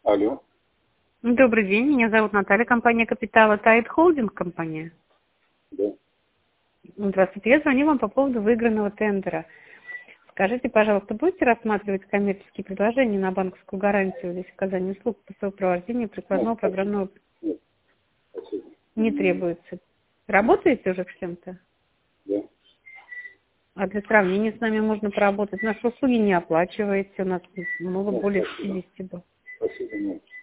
Алло. Добрый день, меня зовут Наталья, компания «Капитала», Тайд Холдинг компания. Да. Здравствуйте, я звоню вам по поводу выигранного тендера. Скажите, пожалуйста, будете рассматривать коммерческие предложения на банковскую гарантию или оказание услуг по сопровождению прикладного программного Нет, спасибо. не требуется? Работаете уже в чем-то? Да. А для сравнения с нами можно поработать. Наши услуги не оплачиваете, у нас много Нет, более спасибо. 50 было. Спасибо, нет.